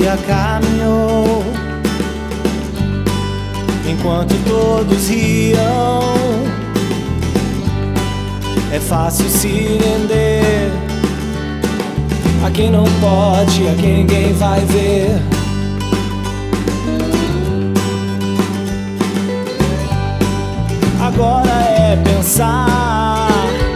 dia caminhou, enquanto todos riam. É fácil se render a quem não pode, a quem ninguém vai ver. Agora é pensar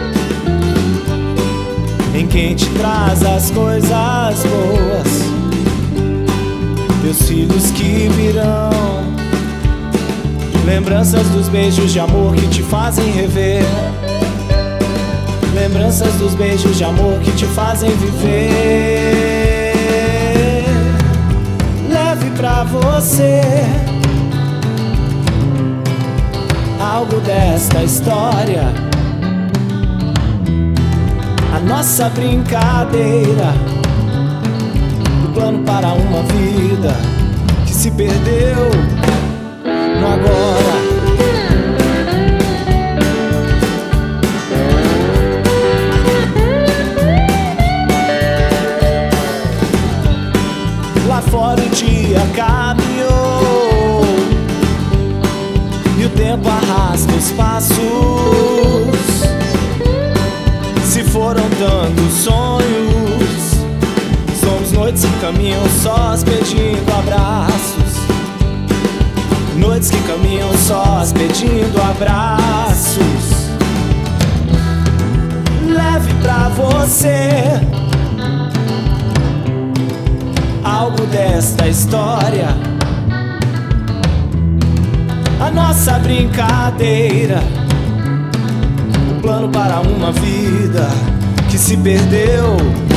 em quem te traz as coisas boas, teus filhos que virão, lembranças dos beijos de amor que te fazem rever, lembranças dos beijos de amor que te fazem viver. Leve pra você algo desta história, a nossa brincadeira, o plano para uma vida que se perdeu no agora. Lá fora o dia caminhou e o tempo arrasta os passos. Se foram tantos sonhos, somos noites que caminham sós pedindo abraços, noites que caminham sós pedindo abraços. Leve pra você algo desta história, a nossa brincadeira, o plano para uma vida que se perdeu.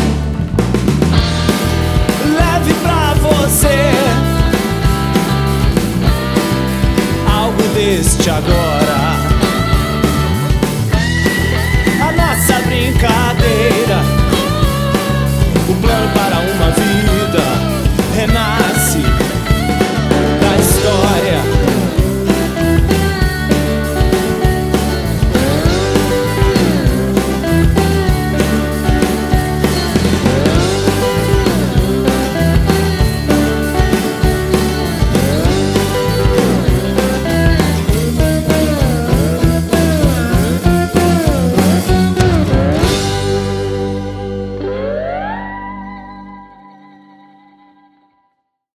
Leve pra você algo deste agora.